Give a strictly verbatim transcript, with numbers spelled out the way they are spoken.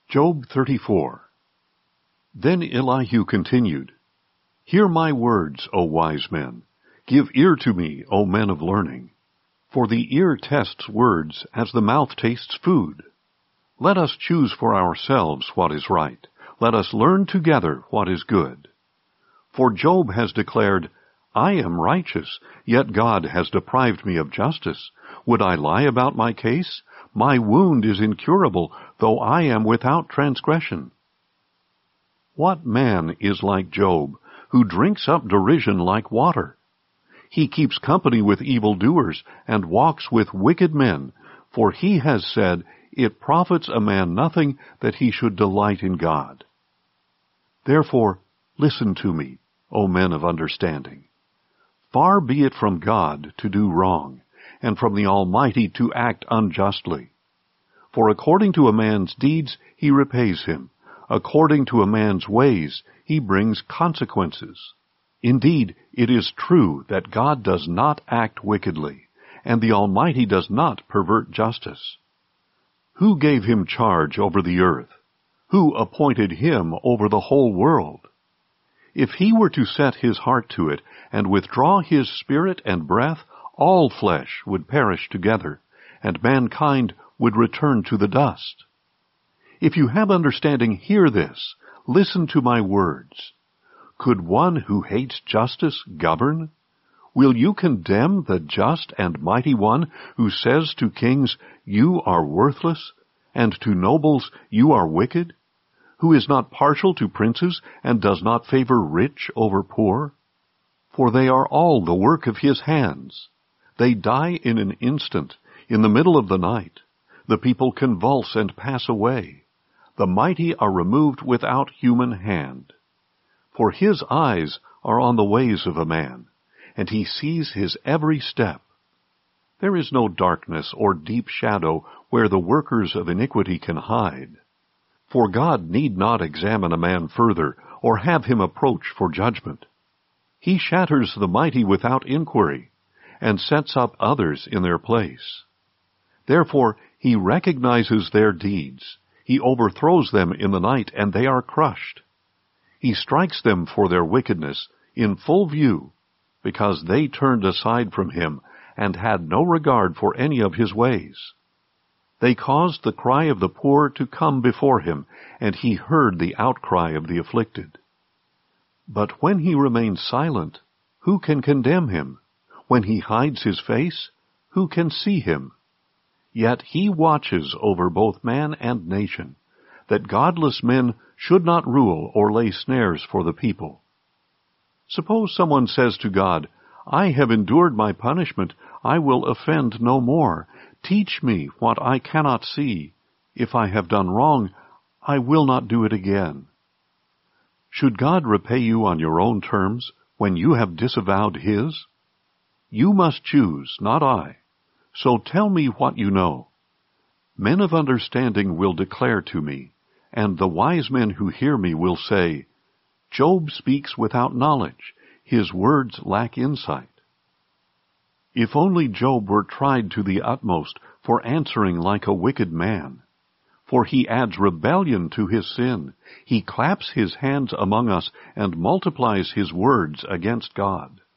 Job thirty-four. Then Elihu continued, Hear my words, O wise men. Give ear to me, O men of learning. For the ear tests words as the mouth tastes food. Let us choose for ourselves what is right. Let us learn together what is good. For Job has declared, I am righteous, yet God has deprived me of justice. Would I lie about my case? My wound is incurable, though I am without transgression. What man is like Job, who drinks up derision like water? He keeps company with evildoers, and walks with wicked men, for he has said, It profits a man nothing that he should delight in God. Therefore, listen to me, O men of understanding. Far be it from God to do wrong, and from the Almighty to act unjustly. For according to a man's deeds he repays him, according to a man's ways he brings consequences. Indeed, it is true that God does not act wickedly, and the Almighty does not pervert justice. Who gave him charge over the earth? Who appointed him over the whole world? If he were to set his heart to it, and withdraw his spirit and breath, all flesh would perish together, and mankind would return to the dust. If you have understanding, hear this. Listen to my words. Could one who hates justice govern? Will you condemn the just and mighty one who says to kings, You are worthless, and to nobles, You are wicked? Who is not partial to princes, and does not favor rich over poor? For they are all the work of his hands. They die in an instant, in the middle of the night. The people convulse and pass away. The mighty are removed without human hand. For his eyes are on the ways of a man, and he sees his every step. There is no darkness or deep shadow where the workers of iniquity can hide. For God need not examine a man further, or have him approach for judgment. He shatters the mighty without inquiry, and sets up others in their place. Therefore he recognizes their deeds. He overthrows them in the night, and they are crushed. He strikes them for their wickedness in full view, because they turned aside from him, and had no regard for any of his ways. They caused the cry of the poor to come before him, and he heard the outcry of the afflicted. But when he remains silent, who can condemn him? When he hides his face, who can see him? Yet he watches over both man and nation, that godless men should not rule or lay snares for the people. Suppose someone says to God, I have endured my punishment, I will offend no more. Teach me what I cannot see. If I have done wrong, I will not do it again. Should God repay you on your own terms when you have disavowed His? You must choose, not I. So tell me what you know. Men of understanding will declare to me, and the wise men who hear me will say, Job speaks without knowledge. His words lack insight. If only Job were tried to the utmost for answering like a wicked man. For he adds rebellion to his sin. He claps his hands among us and multiplies his words against God.